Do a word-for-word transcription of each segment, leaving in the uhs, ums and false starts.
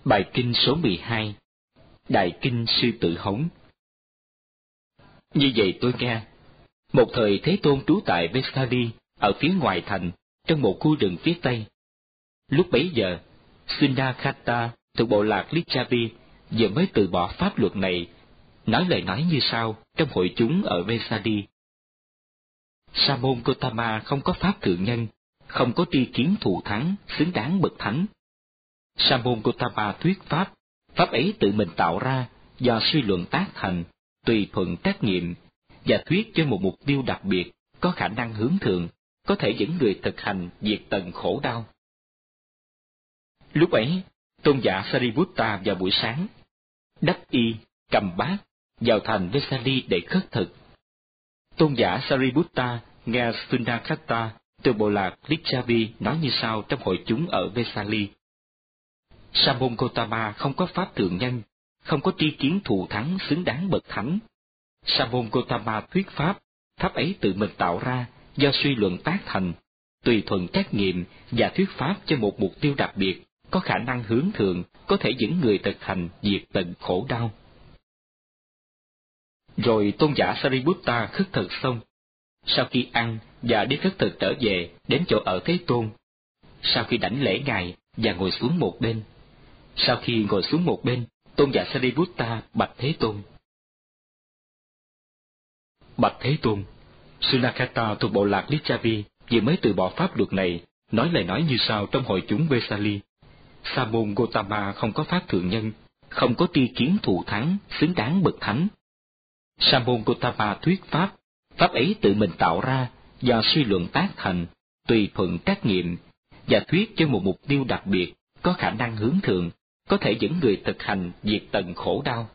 Bài kinh số mười hai, Đại kinh Sư Tử Hống. Như vậy tôi nghe, một thời Thế Tôn trú tại Vesali, ở phía ngoài thành, trong một khu rừng phía tây. Lúc bấy giờ, Sundakata thuộc bộ lạc Licchavi vừa mới từ bỏ pháp luật này, nói lời nói như sau trong hội chúng ở Vesali. Sa môn Gotama không có pháp thượng nhân, không có tri kiến thù thắng, xứng đáng bậc thánh. Sa môn Gotama thuyết pháp, pháp ấy tự mình tạo ra, do suy luận tác thành, tùy thuận trắc nghiệm, và thuyết cho một mục tiêu đặc biệt, có khả năng hướng thượng, có thể dẫn người thực hành diệt tận khổ đau. Lúc ấy, tôn giả Sariputta vào buổi sáng, đắp y, cầm bát, vào thành Vesali để khất thực. Tôn giả Sariputta nghe Sundakata từ bộ lạc Licchavi nói như sau trong hội chúng ở Vesali. Sa môn Gotama không có pháp thượng nhân, không có tri kiến thù thắng xứng đáng bậc thánh. Sa môn Gotama thuyết pháp, pháp ấy tự mình tạo ra, do suy luận tác thành, tùy thuận trắc nghiệm và thuyết pháp cho một mục tiêu đặc biệt, có khả năng hướng thượng, có thể dẫn người thực hành diệt tận khổ đau. Rồi tôn giả Sariputta khất thực xong. Sau khi ăn và đi khất thực trở về đến chỗ ở Thế Tôn. Sau khi đảnh lễ ngài và ngồi xuống một bên. Sau khi ngồi xuống một bên, tôn giả Sariputta bạch Thế Tôn. Bạch Thế Tôn, Sundakata thuộc bộ lạc Licchavi vừa mới từ bỏ pháp luật này, nói lời nói như sau trong hội chúng Vesali. Sa môn Gotama không có pháp thượng nhân, không có tri kiến thù thắng, xứng đáng bậc thánh. Sa môn Gotama thuyết pháp, pháp ấy tự mình tạo ra, do suy luận tác thành, tùy thuận trắc nghiệm, và thuyết cho một mục tiêu đặc biệt, có khả năng hướng thượng, có thể dẫn người thực hành diệt tận khổ đau.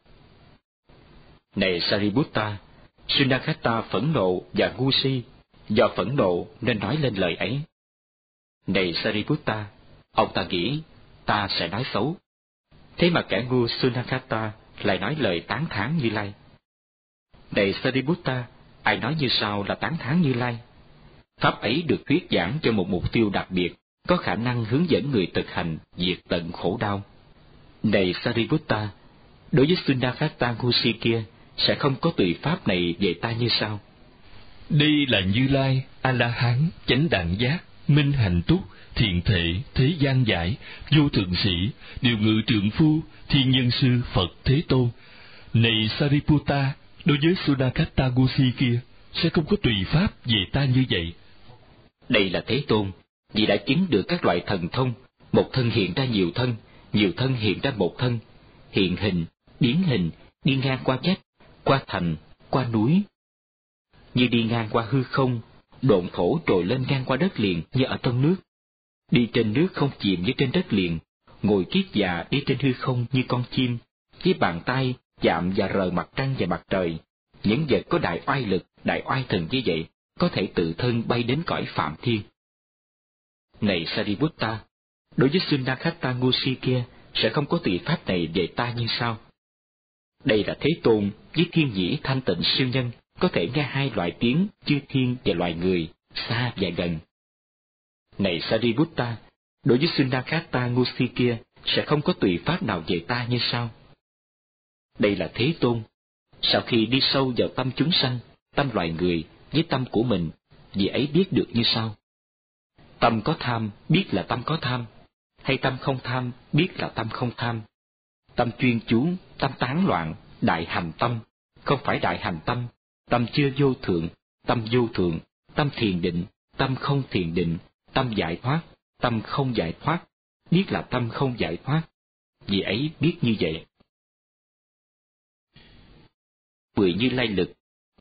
Này Sariputta, Sundakata phẫn nộ và ngu si, do phẫn nộ nên nói lên lời ấy. Này Sariputta, ông ta nghĩ, ta sẽ nói xấu. Thế mà kẻ ngu Sundakata lại nói lời tán thán Như Lai. Này Sariputta, ai nói như sau là tán thán Như Lai? Pháp ấy được thuyết giảng cho một mục tiêu đặc biệt, có khả năng hướng dẫn người thực hành diệt tận khổ đau. Này Sariputta, đối với Sundakata ngu si kia, sẽ không có tùy pháp này về ta như sau. Đây là Như Lai, A-la-hán, chánh đẳng giác, minh hạnh túc, thiện thể, thế gian giải, vô thượng sĩ, điều ngự trượng phu, thiên nhân sư Phật Thế Tôn. Này Sariputta, đối với Sundakata ngu si kia, sẽ không có tùy pháp về ta như vậy. Đây là Thế Tôn, vì đã chứng được các loại thần thông, một thân hiện ra nhiều thân, nhiều thân hiện ra một thân, hiện hình, biến hình, đi ngang qua vách, qua thành, qua núi. Như đi ngang qua hư không, độn thổ trồi lên ngang qua đất liền như ở trong nước. Đi trên nước không chìm như trên đất liền, ngồi kiết già đi trên hư không như con chim, với bàn tay chạm và rờ mặt trăng và mặt trời. Những vật có đại oai lực, đại oai thần như vậy, có thể tự thân bay đến cõi phạm thiên. Này Sariputta, đối với Sundakata ngu si kia, sẽ không có tùy pháp này về ta như sau. Đây là Thế Tôn với thiên nhĩ thanh tịnh siêu nhân, có thể nghe hai loại tiếng chư thiên và loài người, xa và gần. Này Sariputta, đối với Sundakata ngu si kia, sẽ không có tùy pháp nào về ta như sau. Đây là Thế Tôn, sau khi đi sâu vào tâm chúng sanh, tâm loài người với tâm của mình, vì ấy biết được như sau. Tâm có tham, biết là tâm có tham, hay tâm không tham, biết là tâm không tham. Tâm chuyên chú, tâm tán loạn, đại hành tâm, không phải đại hành tâm, tâm chưa vô thượng, tâm vô thượng, tâm thiền định, tâm không thiền định, tâm giải thoát, tâm không giải thoát, biết là tâm không giải thoát, vì ấy biết như vậy. Mười Như Lai lực.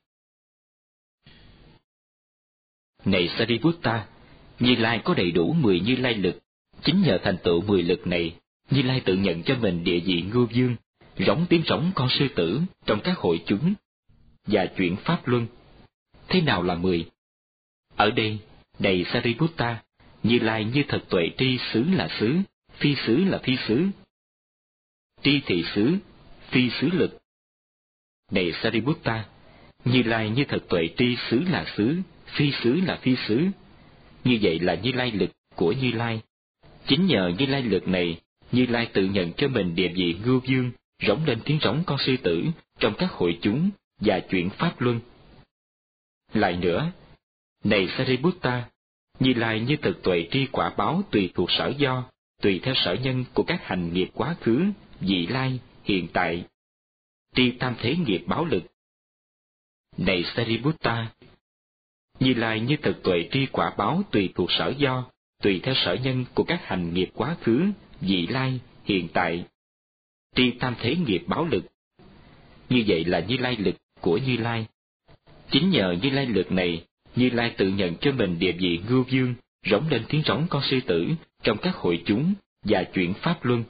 Này Sariputta, Như Lai có đầy đủ mười Như Lai lực, chính nhờ thành tựu mười lực này, Như Lai tự nhận cho mình địa vị ngưu dương, rống tiếng rống con sư tử trong các hội chúng, và chuyển pháp luân. Thế nào là mười? Ở đây, này Sariputta, Như Lai như thật tuệ tri xứ là xứ, phi xứ là phi xứ. Tri thị xứ, phi xứ lực. Này Sariputta, Như Lai như thật tuệ tri xứ là xứ, phi xứ là phi xứ. Như vậy là Như Lai lực của Như Lai. Chính nhờ Như Lai lực này, Như Lai tự nhận cho mình địa vị ngưu dương, rống lên tiếng rống con sư tử trong các hội chúng và chuyển pháp luân. Lại nữa, này Sariputta, Như Lai như thực tuệ tri quả báo tùy thuộc sở do, tùy theo sở nhân của các hành nghiệp quá khứ, vị lai, hiện tại, tri tam thế nghiệp báo lực. Này Sariputta, Như Lai như thực tuệ tri quả báo tùy thuộc sở do, tùy theo sở nhân của các hành nghiệp quá khứ, vị lai, hiện tại, tri tam thế nghiệp báo lực. Như vậy là Như Lai lực của Như Lai. Chính nhờ Như Lai lực này, Như Lai tự nhận cho mình địa vị ngưu dương, rống lên tiếng rống con sư tử trong các hội chúng và chuyển pháp luân.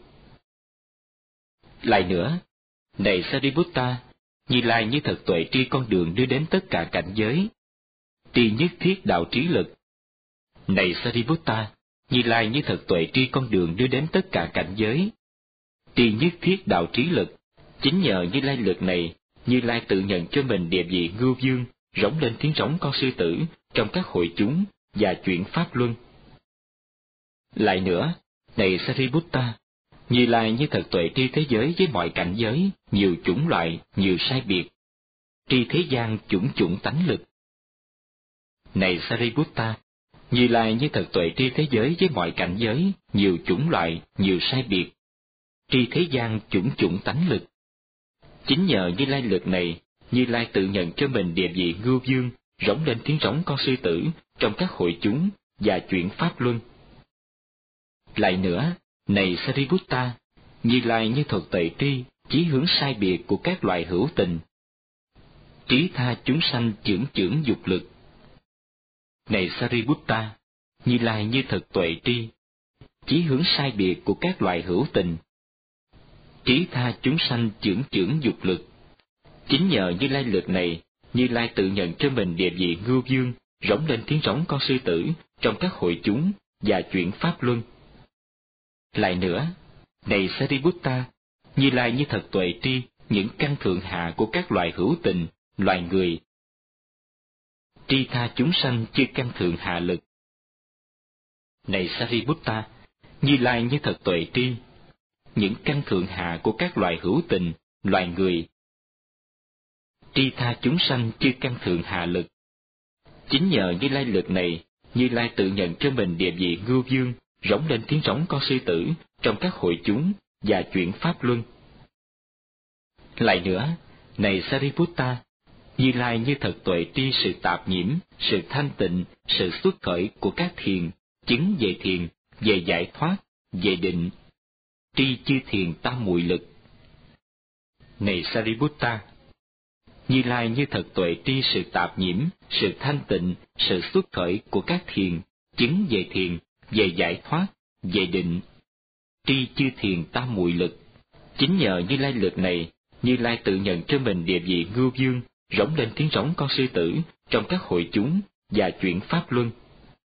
Lại nữa, này Sariputta, Như Lai như thật tuệ tri con đường đưa đến tất cả cảnh giới, tri nhất thiết đạo trí lực. Này Sariputta, Như Lai như thật tuệ tri con đường đưa đến tất cả cảnh giới, tri nhất thiết đạo trí lực. Chính nhờ Như Lai lực này, Như Lai tự nhận cho mình địa vị ngưu dương, rống lên tiếng rống con sư tử trong các hội chúng và chuyển pháp luân. Lại nữa, này Sariputta, Như Lai như thật tuệ tri thế giới với mọi cảnh giới, nhiều chủng loại, nhiều sai biệt, tri thế gian chủng chủng tánh lực. Này Sariputta, Như Lai như thật tuệ tri thế giới với mọi cảnh giới, nhiều chủng loại, nhiều sai biệt, tri thế gian chủng chủng tánh lực. Chính nhờ Như Lai lực này, Như Lai tự nhận cho mình địa vị ngưu dương, rống lên tiếng rống con sư tử trong các hội chúng và chuyển pháp luân. Lại nữa, này Sariputta, Như Lai như thuật tuệ tri, chí hướng sai biệt của các loài hữu tình, trí tha chúng sanh chưởng chưởng dục lực. Này Sariputta, Như Lai như thật tuệ tri, chí hướng sai biệt của các loài hữu tình, trí tha chúng sanh chưởng chưởng dục lực. Chính nhờ Như Lai lực này, Như Lai tự nhận cho mình địa vị ngưu dương, rống lên tiếng rống con sư tử trong các hội chúng và chuyển pháp luân. Lại nữa, này Sariputta, Như Lai như thật tuệ tri những căn thượng hạ của các loài hữu tình, loài người, tri tha chúng sanh chư căn thượng hạ lực. Này Sariputta, Như Lai như thật tuệ tri những căn thượng hạ của các loài hữu tình, loài người, tri tha chúng sanh chư căn thượng hạ lực. Chính nhờ Như Lai lực này, Như Lai tự nhận cho mình địa vị ngưu dương, rống lên tiếng rống con sư tử trong các hội chúng và chuyển pháp luân. Lại nữa, này Sariputta, Như Lai như thật tuệ tri sự tạp nhiễm, sự thanh tịnh, sự xuất khởi của các thiền, chứng về thiền, về giải thoát, về định, tri chư thiền tam muội lực. Này Sariputta, Như Lai như thật tuệ tri sự tạp nhiễm, sự thanh tịnh, sự xuất khởi của các thiền, chứng về thiền, về giải thoát, về định, tri chư thiền tam muội lực. Chính nhờ Như Lai lực này, Như Lai tự nhận cho mình địa vị ngưu dương, rống lên tiếng rống con sư tử trong các hội chúng và chuyển pháp luân.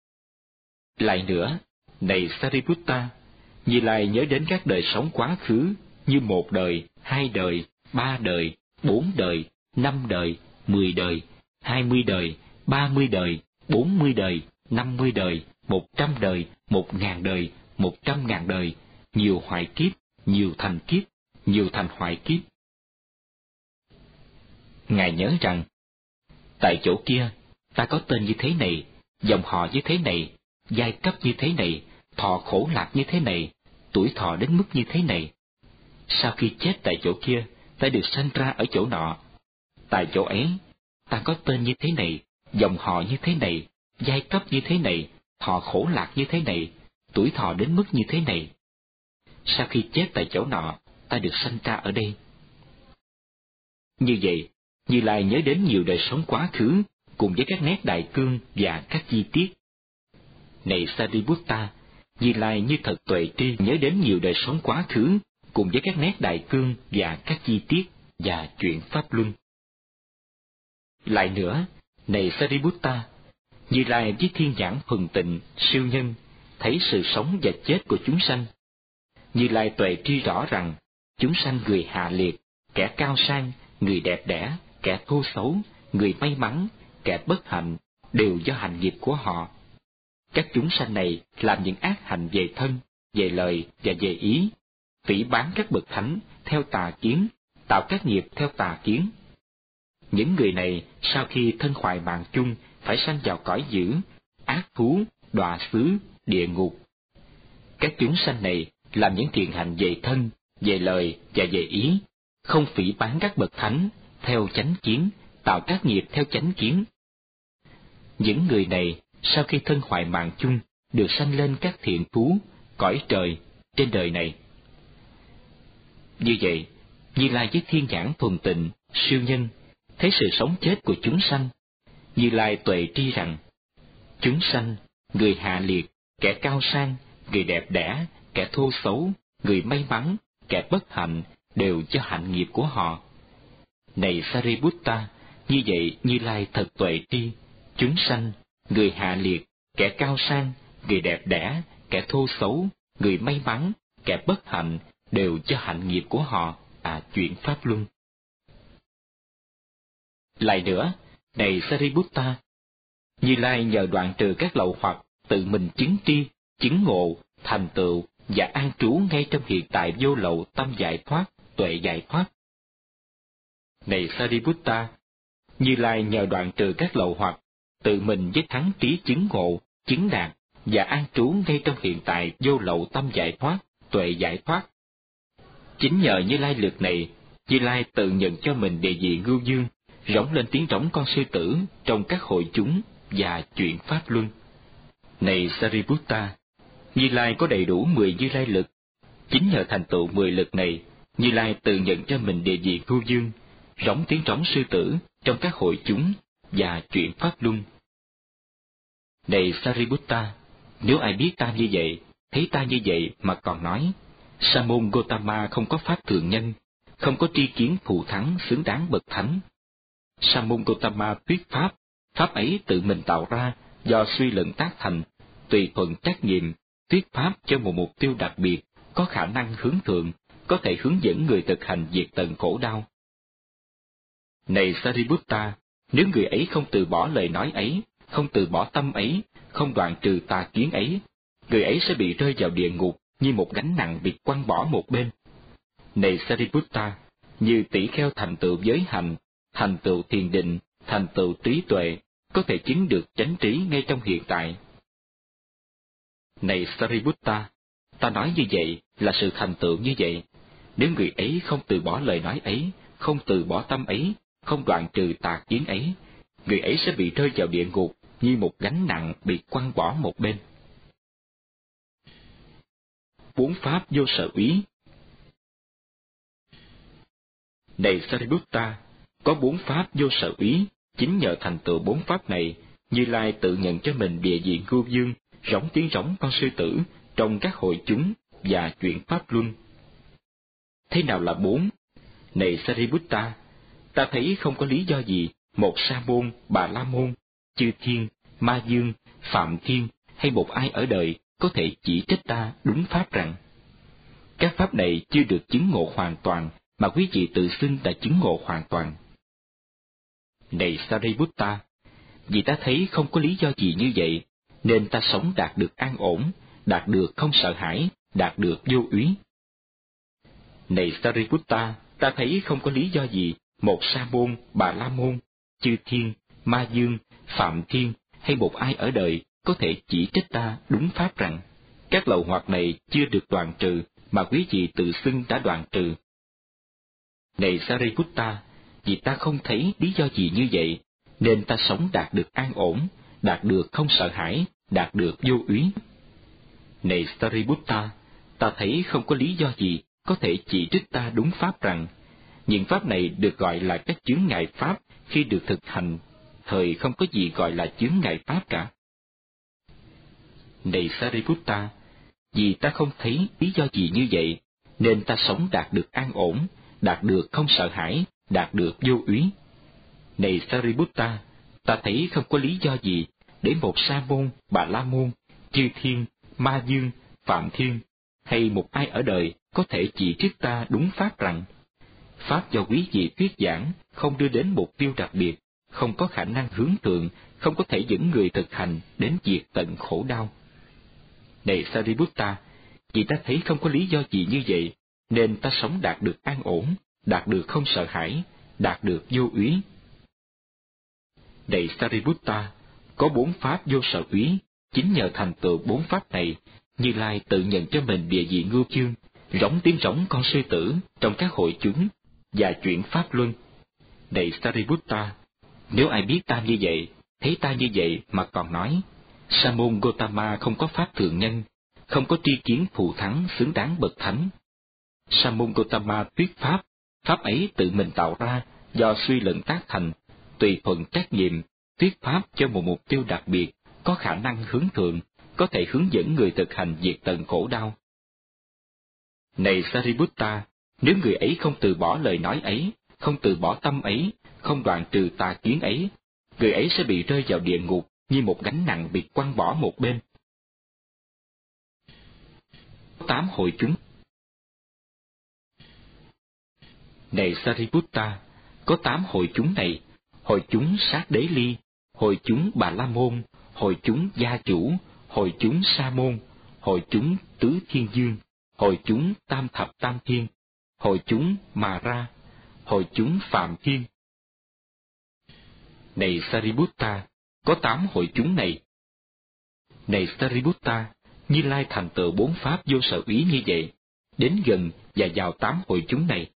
Lại nữa, này Sariputta, Như Lai nhớ đến các đời sống quá khứ như một đời, hai đời, ba đời, bốn đời, năm đời, mười đời, hai mươi đời, ba mươi đời, bốn mươi đời, năm mươi đời, một trăm đời, một ngàn đời, một trăm ngàn đời, nhiều hoại kiếp, nhiều thành kiếp, nhiều thành hoại kiếp. Ngài nhớ rằng, tại chỗ kia, ta có tên như thế này, dòng họ như thế này, giai cấp như thế này, thọ khổ lạc như thế này, tuổi thọ đến mức như thế này. Sau khi chết tại chỗ kia, ta được sanh ra ở chỗ nọ. Tại chỗ ấy, ta có tên như thế này, dòng họ như thế này, giai cấp như thế này, thọ khổ lạc như thế này, tuổi thọ đến mức như thế này. Sau khi chết tại chỗ nọ, ta được sanh ra ở đây. Như vậy, Như Lai nhớ đến nhiều đời sống quá khứ, cùng với các nét đại cương và các chi tiết. Này Sariputta, Như Lai như thật tuệ tri nhớ đến nhiều đời sống quá khứ, cùng với các nét đại cương và các chi tiết và chuyển pháp luân. Lại nữa, này Sariputta, Như Lai với thiên nhãn thuần tịnh, siêu nhân, thấy sự sống và chết của chúng sanh. Như Lai tuệ tri rõ rằng, chúng sanh người hạ liệt, kẻ cao sang, người đẹp đẽ, kẻ thô xấu, người may mắn, kẻ bất hạnh, đều do hành nghiệp của họ. Các chúng sanh này làm những ác hành về thân, về lời và về ý, phỉ báng các bậc thánh theo tà kiến, tạo các nghiệp theo tà kiến. Những người này sau khi thân hoại mạng chung phải sanh vào cõi dữ, ác thú, đọa xứ, địa ngục. Các chúng sanh này làm những thiện hành về thân, về lời và về ý, không phỉ báng các bậc thánh theo chánh kiến, tạo các nghiệp theo chánh kiến. Những người này sau khi thân hoại mạng chung được sanh lên các thiện thú, cõi trời trên đời này. Như vậy, Như Lai với thiên nhãn thuần tịnh, siêu nhân, thấy sự sống chết của chúng sanh, Như Lai tuệ tri rằng, chúng sanh, người hạ liệt, kẻ cao sang, người đẹp đẽ, kẻ thô xấu, người may mắn, kẻ bất hạnh, đều do hạnh nghiệp của họ. Này Sariputta, như vậy Như Lai thật tuệ tri, chúng sanh, người hạ liệt, kẻ cao sang, người đẹp đẽ, kẻ thô xấu, người may mắn, kẻ bất hạnh, đều do hạnh nghiệp của họ à chuyển pháp luân. Lại nữa, này Sariputta, Như Lai nhờ đoạn trừ các lậu hoặc, tự mình chứng tri, chứng ngộ, thành tựu và an trú ngay trong hiện tại vô lậu tâm giải thoát, tuệ giải thoát. Này Sariputta, Như Lai nhờ đoạn trừ các lậu hoặc, tự mình với thắng trí chứng ngộ, chứng đạt và an trú ngay trong hiện tại vô lậu tâm giải thoát, tuệ giải thoát. Chính nhờ Như Lai lực này, Như Lai tự nhận cho mình địa vị ngưu dương, rống lên tiếng trống con sư tử trong các hội chúng và chuyển pháp luân. Này Sariputta, Như Lai có đầy đủ mười Như Lai lực. Chính nhờ thành tựu mười lực này, Như Lai tự nhận cho mình địa vị ngưu dương, rống tiếng trống sư tử trong các hội chúng và chuyển pháp luân. Này Sariputta, nếu ai biết ta như vậy, thấy ta như vậy mà còn nói, Sa môn Gotama không có pháp thượng nhân, không có tri kiến thù thắng xứng đáng bậc thánh. Sa môn Gotama thuyết pháp, pháp ấy tự mình tạo ra do suy luận tác thành, tùy thuận trách nhiệm, thuyết pháp cho một mục tiêu đặc biệt, có khả năng hướng thượng, có thể hướng dẫn người thực hành diệt tận khổ đau. Này Sariputta, nếu người ấy không từ bỏ lời nói ấy, không từ bỏ tâm ấy, không đoạn trừ tà kiến ấy, người ấy sẽ bị rơi vào địa ngục như một gánh nặng bị quăng bỏ một bên. Này Sariputta, như tỷ kheo thành tựu giới hành, thành tựu thiền định, thành tựu trí tuệ, có thể chứng được chánh trí ngay trong hiện tại. Này Sariputta, ta nói như vậy là sự thành tựu như vậy. Nếu người ấy không từ bỏ lời nói ấy, không từ bỏ tâm ấy, không đoạn trừ tà kiến ấy, người ấy sẽ bị rơi vào địa ngục như một gánh nặng bị quăng bỏ một bên. Bốn pháp vô sở úy. Này Sariputta, có bốn pháp vô sở úy, chính nhờ thành tựu bốn pháp này, Như Lai tự nhận cho mình địa vị ngưu dương, rống tiếng rống con sư tử trong các hội chúng và chuyển pháp luân. Thế nào là bốn? Này Sariputta, ta thấy không có lý do gì một Sa môn, Bà La môn, Chư Thiên, Ma Dương, Phạm Thiên hay một ai ở đời có thể chỉ trích ta đúng pháp rằng các pháp này chưa được chứng ngộ hoàn toàn mà quý vị tự xưng đã chứng ngộ hoàn toàn. Này Sariputta, vì ta thấy không có lý do gì như vậy, nên ta sống đạt được an ổn, đạt được không sợ hãi, đạt được vô úy. Này Sariputta, ta thấy không có lý do gì một Sa môn, Bà La môn, Chư Thiên, Ma Dương, Phạm Thiên hay một ai ở đời có thể chỉ trích ta đúng pháp rằng các lậu hoặc này chưa được đoạn trừ mà quý vị tự xưng đã đoạn trừ. Này Sariputta, vì ta không thấy lý do gì như vậy, nên ta sống đạt được an ổn, đạt được không sợ hãi, đạt được vô úy. Này Sariputta, ta thấy không có lý do gì có thể chỉ trích ta đúng pháp rằng những pháp này được gọi là các chướng ngại pháp khi được thực hành, thời không có gì gọi là chướng ngại pháp cả. Này Sariputta, vì ta không thấy lý do gì như vậy, nên ta sống đạt được an ổn, đạt được không sợ hãi, đạt được vô úy. Này Sariputta, ta thấy không có lý do gì để một Sa môn, Bà La môn, Chư Thiên, Ma Dương, Phạm Thiên hay một ai ở đời có thể chỉ trích ta đúng pháp rằng pháp do quý vị thuyết giảng không đưa đến mục tiêu đặc biệt, không có khả năng hướng thượng, không có thể dẫn người thực hành đến diệt tận khổ đau. Này Sariputta, vì ta thấy không có lý do gì như vậy, nên ta sống đạt được an ổn, đạt được không sợ hãi, đạt được vô úy. Này Sariputta, có bốn pháp vô sở úy, chính nhờ thành tựu bốn pháp này, Như Lai tự nhận cho mình địa vị ngưu chương, rống tiếng rống con sư tử trong các hội chúng và chuyển pháp luân. Này Sariputta, nếu ai biết ta như vậy, thấy ta như vậy mà còn nói, Sa môn Gotama không có pháp thượng nhân, không có tri kiến thù thắng xứng đáng bậc thánh. Sa môn Gotama thuyết pháp, pháp ấy tự mình tạo ra, do suy luận tác thành, tùy thuận trách nhiệm, thuyết pháp cho một mục tiêu đặc biệt, có khả năng hướng thượng, có thể hướng dẫn người thực hành diệt tận khổ đau. Này Sariputta, nếu người ấy không từ bỏ lời nói ấy, không từ bỏ tâm ấy, không đoạn trừ tà kiến ấy, người ấy sẽ bị rơi vào địa ngục như một gánh nặng bị quăng bỏ một bên. Tám hội chúng. Này Sariputta, có tám hội chúng này: hội chúng Sát Đế Ly, hội chúng Bà La Môn, hội chúng Gia Chủ, hội chúng Sa Môn, hội chúng Tứ Thiên Dương, hội chúng Tam Thập Tam Thiên, hội chúng Mà Ra, hội chúng Phạm Thiên. Này Sariputta, có tám hội chúng này. Này Sariputta, Như Lai thành tựu bốn pháp vô sở úy như vậy, đến gần và vào tám hội chúng này.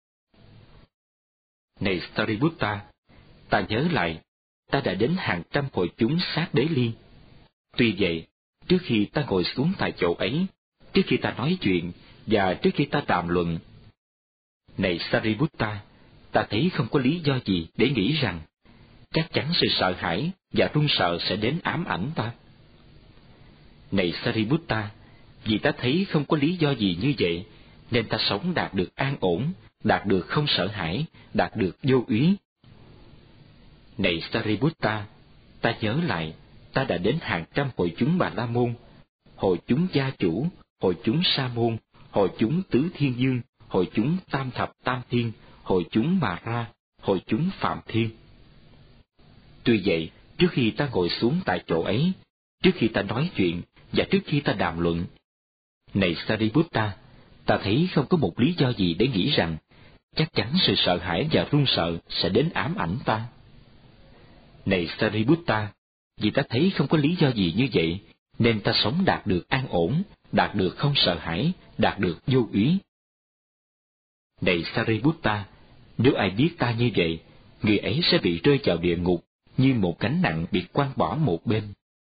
Này Sariputta, ta nhớ lại, ta đã đến hàng trăm hội chúng Sát Đế Ly. Tuy vậy, trước khi ta ngồi xuống tại chỗ ấy, trước khi ta nói chuyện và trước khi ta đàm luận, này Sariputta, ta thấy không có lý do gì để nghĩ rằng chắc chắn sự sợ hãi và run sợ sẽ đến ám ảnh ta. Này Sariputta, vì ta thấy không có lý do gì như vậy, nên ta sống đạt được an ổn, đạt được không sợ hãi, đạt được vô úy. Này Sariputta, ta nhớ lại, ta đã đến hàng trăm hội chúng Bà La Môn, hội chúng Gia Chủ, hội chúng Sa Môn, hội chúng Tứ Thiên Dương, hội chúng Tam Thập Tam Thiên, hội chúng Mà Ra, hội chúng Phạm Thiên. Tuy vậy, trước khi ta ngồi xuống tại chỗ ấy, trước khi ta nói chuyện và trước khi ta đàm luận, này Sariputta, ta thấy không có một lý do gì để nghĩ rằng chắc chắn sự sợ hãi và run sợ sẽ đến ám ảnh ta. Này Sariputta, vì ta thấy không có lý do gì như vậy, nên ta sống đạt được an ổn, đạt được không sợ hãi, đạt được vô úy. Này Sariputta, nếu ai biết ta như vậy, người ấy sẽ bị rơi vào địa ngục như một gánh nặng bị quăng bỏ một bên.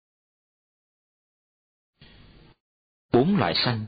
Bốn loại sanh.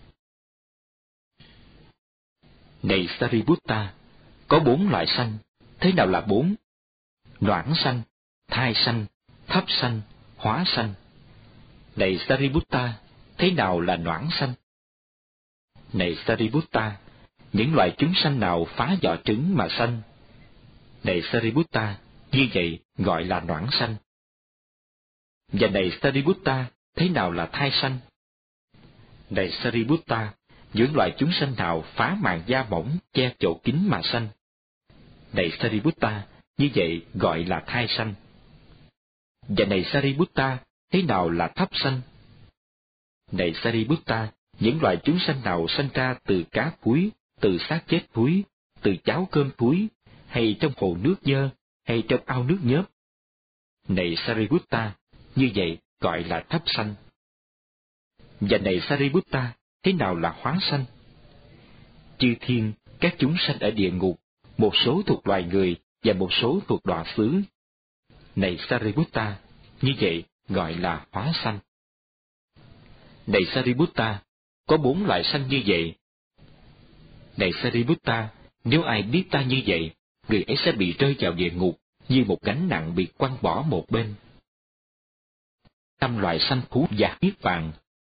Này Sariputta, có bốn loại sanh. Thế nào là bốn? Noãn sanh, thai sanh, thấp sanh, hóa sanh. Này Sariputta, thế nào là noãn sanh? Này Sariputta, những loài chúng sanh nào phá vỏ trứng mà sanh? Này Sariputta, như vậy gọi là noãn sanh. Và này Sariputta, thế nào là thai sanh? Này Sariputta, những loài chúng sanh nào phá màng da mỏng che chỗ kín mà sanh? Này Sariputta, như vậy gọi là thai sanh. Và này Sariputta, thế nào là thấp sanh? Này Sariputta, những loài chúng sanh nào sanh ra từ cá thúi, từ xác chết thúi, từ cháo cơm thúi, hay trong hồ nước dơ, hay trong ao nước nhớp? Này Sariputta, như vậy gọi là thấp sanh. Và này Sariputta, thế nào là hóa sanh? Chư thiên, các chúng sanh ở địa ngục, một số thuộc loài người và một số thuộc đọa xứ. Này Sariputta, như vậy gọi là hóa sanh. Này Sariputta, có bốn loại sanh như vậy. Này Sariputta, nếu ai biết ta như vậy, người ấy sẽ bị rơi vào địa ngục như một gánh nặng bị quăng bỏ một bên. Năm loại sanh thú và niết bàn.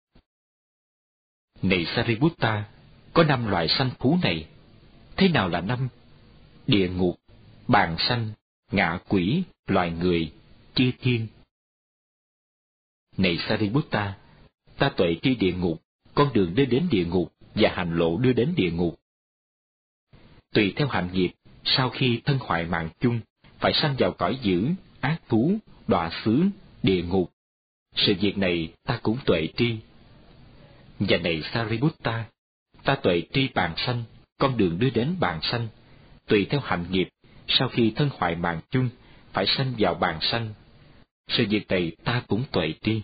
Này Sariputta, có năm loại sanh thú này. Thế nào là năm? Địa ngục, bàn sanh, ngạ quỷ, loài người, chư thiên. Này Sariputta, ta tuệ tri địa ngục, con đường đưa đến địa ngục và hành lộ đưa đến địa ngục. Tùy theo hạnh nghiệp, sau khi thân hoại mạng chung, phải sanh vào cõi dữ, ác thú, đọa xứ, địa ngục. Sự việc này ta cũng tuệ tri. Và này Sariputta, ta tuệ tri bàn sanh, con đường đưa đến bàn sanh. Tùy theo hạnh nghiệp, sau khi thân hoại mạng chung, phải sanh vào bàn sanh. Sự việc này ta cũng tuệ tri.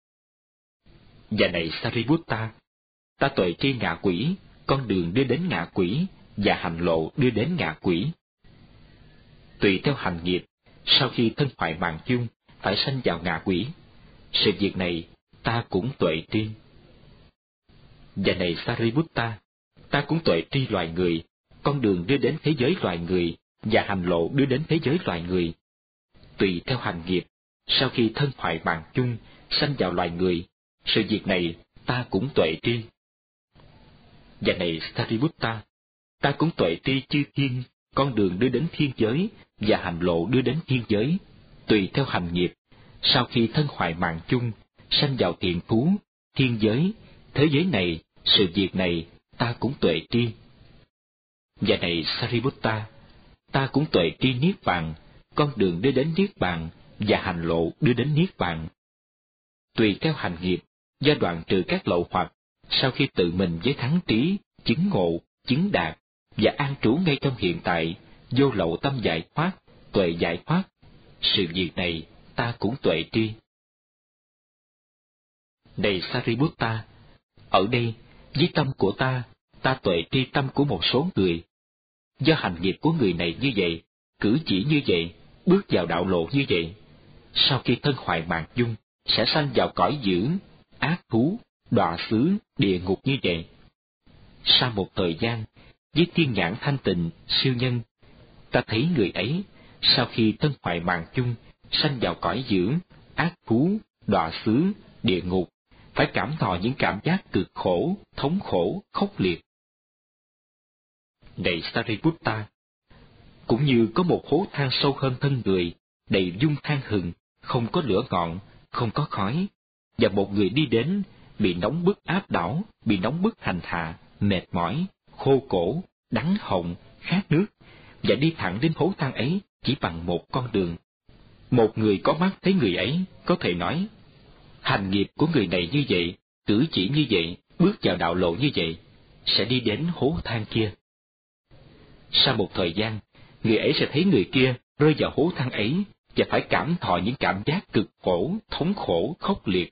Và này Sariputta, ta tuệ tri ngạ quỷ, con đường đưa đến ngạ quỷ, và hành lộ đưa đến ngạ quỷ. Tùy theo hành nghiệp, sau khi thân hoại mạng chung, phải sanh vào ngạ quỷ. Sự việc này ta cũng tuệ tri. Và này Sariputta, ta cũng tuệ tri loài người, con đường đưa đến thế giới loài người, và hành lộ đưa đến thế giới loài người. Tùy theo hành nghiệp, sau khi thân hoại mạng chung, sanh vào loài người. Sự việc này ta cũng tuệ tri. Và này Sariputta, ta cũng tuệ tri chư thiên, con đường đưa đến thiên giới, và hành lộ đưa đến thiên giới. Tùy theo hành nghiệp, sau khi thân hoại mạng chung, sanh vào thiện thú, thiên giới, thế giới này, sự việc này ta cũng tuệ tri. Và này Sariputta, ta cũng tuệ tri niết bàn, con đường đưa đến niết bàn, và hành lộ đưa đến niết bàn. Tùy theo hành nghiệp, do đoạn trừ các lậu hoặc, sau khi tự mình với thắng trí, chứng ngộ, chứng đạt, và an trú ngay trong hiện tại, vô lậu tâm giải thoát, tuệ giải thoát. Sự việc này ta cũng tuệ tri. Này Sariputta, ở đây, với tâm của ta, ta tuệ tri tâm của một số người. Do hành nghiệp của người này như vậy, cử chỉ như vậy, bước vào đạo lộ như vậy, sau khi thân hoại mạng dung, sẽ sanh vào cõi dữ, ác thú, đọa xứ, địa ngục như vậy. Sau một thời gian, với thiên nhãn thanh tịnh, siêu nhân, ta thấy người ấy, sau khi thân hoại mạng chung, sanh vào cõi dữ, ác thú, đọa xứ, địa ngục, phải cảm thọ những cảm giác cực khổ, thống khổ, khốc liệt. Này Sariputta, cũng như có một hố than sâu hơn thân người, đầy dung than hừng, không có lửa ngọn, không có khói, và một người đi đến, bị nóng bức áp đảo, bị nóng bức hành hạ, mệt mỏi, khô cổ, đắng họng, khát nước, và đi thẳng đến hố than ấy chỉ bằng một con đường. Một người có mắt thấy người ấy, có thể nói, hành nghiệp của người này như vậy, cử chỉ như vậy, bước vào đạo lộ như vậy, sẽ đi đến hố than kia. Sau một thời gian, người ấy sẽ thấy người kia rơi vào hố than ấy, và phải cảm thọ những cảm giác cực khổ, thống khổ, khốc liệt.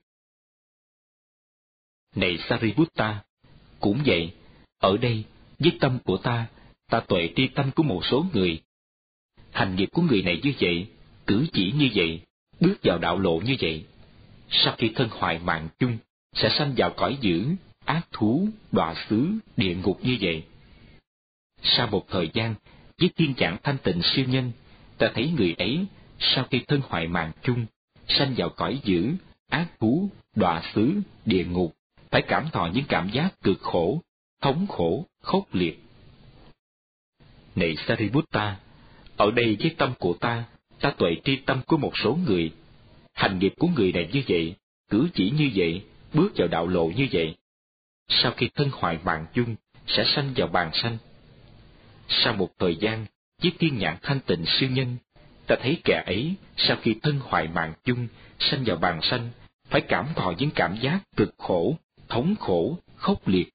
Này Sariputta, cũng vậy, ở đây, với tâm của ta, ta tuệ tri tâm của một số người. Hành nghiệp của người này như vậy, cử chỉ như vậy, bước vào đạo lộ như vậy. Sau khi thân hoại mạng chung, sẽ sanh vào cõi dữ, ác thú, đọa xứ, địa ngục như vậy. Sau một thời gian, với thiên nhãn thanh tịnh siêu nhân, ta thấy người ấy, sau khi thân hoại mạng chung, sanh vào cõi dữ, ác thú, đọa xứ, địa ngục, phải cảm thọ những cảm giác cực khổ, thống khổ, khốc liệt. Này Sariputta, ở đây với tâm của ta, ta tuệ tri tâm của một số người. Hành nghiệp của người này như vậy, cử chỉ như vậy, bước vào đạo lộ như vậy. Sau khi thân hoại mạng chung, sẽ sanh vào bàn sanh. Sau một thời gian, với thiên nhãn thanh tịnh siêu nhân, ta thấy kẻ ấy, sau khi thân hoại mạng chung, sanh vào bàn sanh, phải cảm thọ những cảm giác cực khổ, thống khổ, khốc liệt.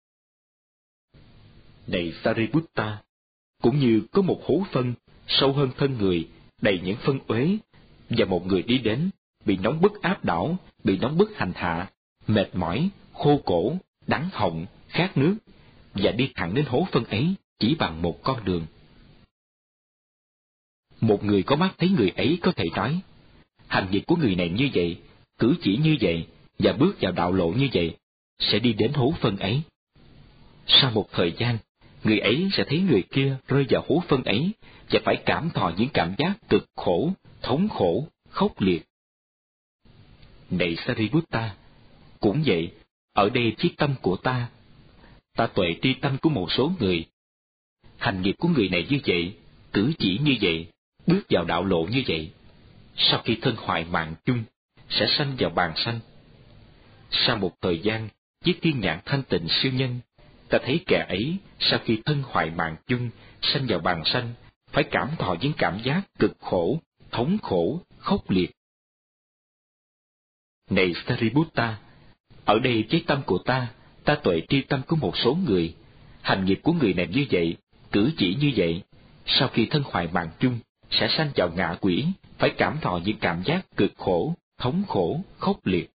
Này Sariputta, cũng như có một hố phân sâu hơn thân người, đầy những phân uế, và một người đi đến, bị nóng bức áp đảo, bị nóng bức hành hạ, mệt mỏi, khô cổ, đắng họng, khát nước, và đi thẳng đến hố phân ấy chỉ bằng một con đường. Một người có mắt thấy người ấy có thể nói, hành nghiệp của người này như vậy, cử chỉ như vậy, và bước vào đạo lộ như vậy, sẽ đi đến hố phân ấy. Sau một thời gian, người ấy sẽ thấy người kia rơi vào hố phân ấy, và phải cảm thọ những cảm giác cực khổ, thống khổ, khốc liệt. Này Sariputta, cũng vậy, ở đây chiếc tâm của ta, ta tuệ tri tâm của một số người. Hành nghiệp của người này như vậy, cử chỉ như vậy, bước vào đạo lộ như vậy. Sau khi thân hoại mạng chung, sẽ sanh vào bàn sanh. Sau một thời gian, với thiên nhãn thanh tịnh siêu nhân, ta thấy kẻ ấy, sau khi thân hoại mạng chung, sanh vào bàn sanh, phải cảm thọ những cảm giác cực khổ, thống khổ, khốc liệt. Này Sariputta, ở đây với tâm của ta, ta tuệ tri tâm của một số người, hành nghiệp của người này như vậy, cử chỉ như vậy, sau khi thân hoại mạng chung, sẽ sanh vào ngạ quỷ, phải cảm thọ những cảm giác cực khổ, thống khổ, khốc liệt.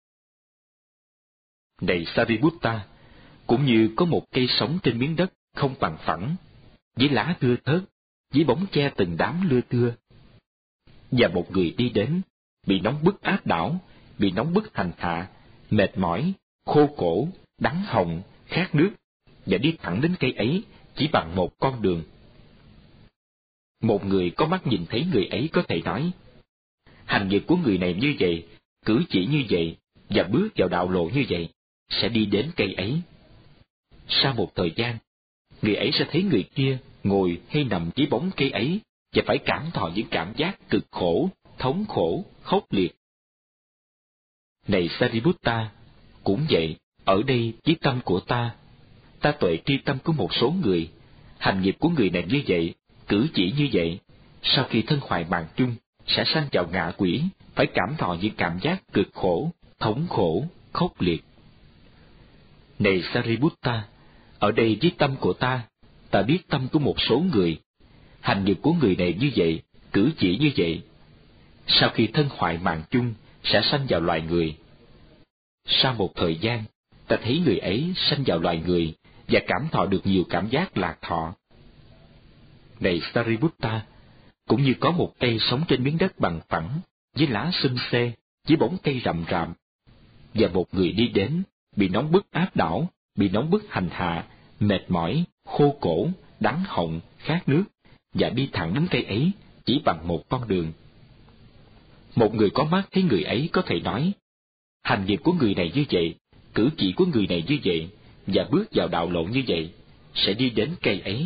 Này Sariputta, cũng như có một cây sống trên miếng đất không bằng phẳng, với lá thưa thớt, với bóng che từng đám lưa thưa, và một người đi đến, bị nóng bức áp đảo, bị nóng bức hành hạ, mệt mỏi, khô cổ, đắng hồng, khát nước, và đi thẳng đến cây ấy chỉ bằng một con đường. Một người có mắt nhìn thấy người ấy có thể nói, hành nghiệp của người này như vậy, cử chỉ như vậy, và bước vào đạo lộ như vậy, sẽ đi đến cây ấy. Sau một thời gian, người ấy sẽ thấy người kia ngồi hay nằm dưới bóng cây ấy, và phải cảm thọ những cảm giác cực khổ, thống khổ, khốc liệt. Này Sariputta, cũng vậy, ở đây với tâm của ta, ta tuệ tri tâm của một số người, hành nghiệp của người này như vậy, cử chỉ như vậy, sau khi thân hoại mạng chung, sẽ sanh vào ngạ quỷ, phải cảm thọ những cảm giác cực khổ, thống khổ, khốc liệt. Này Sariputta, ở đây với tâm của ta, ta biết tâm của một số người, hành nghiệp của người này như vậy, cử chỉ như vậy, sau khi thân hoại mạng chung, sẽ sanh vào loài người. Sau một thời gian, ta thấy người ấy sanh vào loài người, và cảm thọ được nhiều cảm giác lạc thọ. Này Sariputta, cũng như có một cây sống trên miếng đất bằng phẳng, với lá xum xê, với bóng cây rậm rạp, và một người đi đến, bị nóng bức áp đảo, bị nóng bức hành hạ, mệt mỏi, khô cổ, đắng họng, khát nước, và đi thẳng đến cây ấy chỉ bằng một con đường. Một người có mắt thấy người ấy có thể nói, hành nghiệp của người này như vậy, cử chỉ của người này như vậy, và bước vào đạo lộ như vậy, sẽ đi đến cây ấy.